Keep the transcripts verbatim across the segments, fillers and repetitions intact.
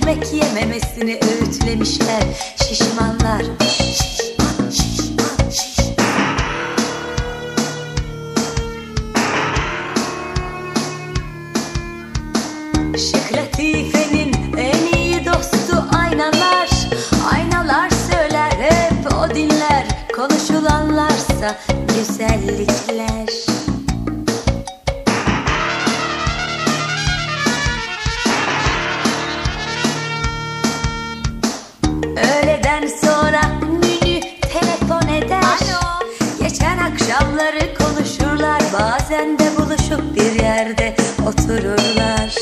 ekmek yememesini öğütlemişler şişmanlar. Şişman, şişman, şişman. Şık Latife'nin en iyi dostu aynalar. Aynalar söyler hep o dinler, konuşulanlarsa güzellikler. Öğleden sonra Nünü telefon eder. Alo. Geçen akşamları konuşurlar, bazen de buluşup bir yerde otururlar.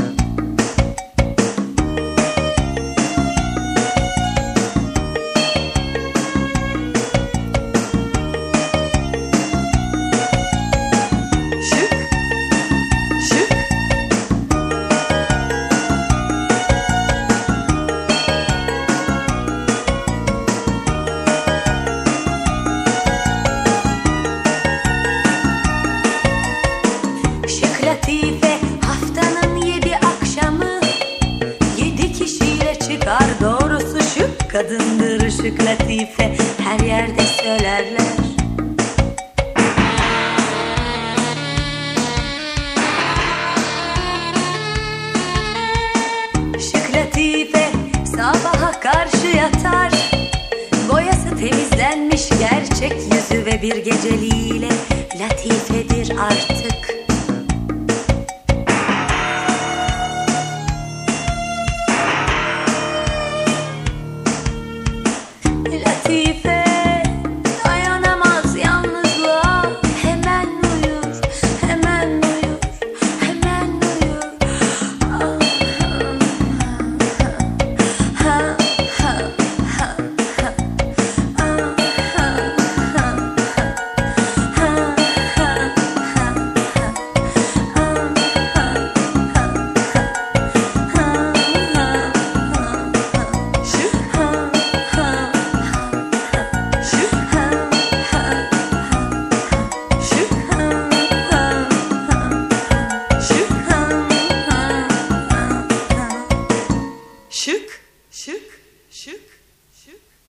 Latife haftanın yedi akşamı yedi kişiyle çıkar, doğrusu şık kadındır Şık Latife, her yerde söylerler. Şık Latife sabaha karşı yatar, boyası temizlenmiş gerçek yüzü ve bir geceliğiyle Latifedir artık.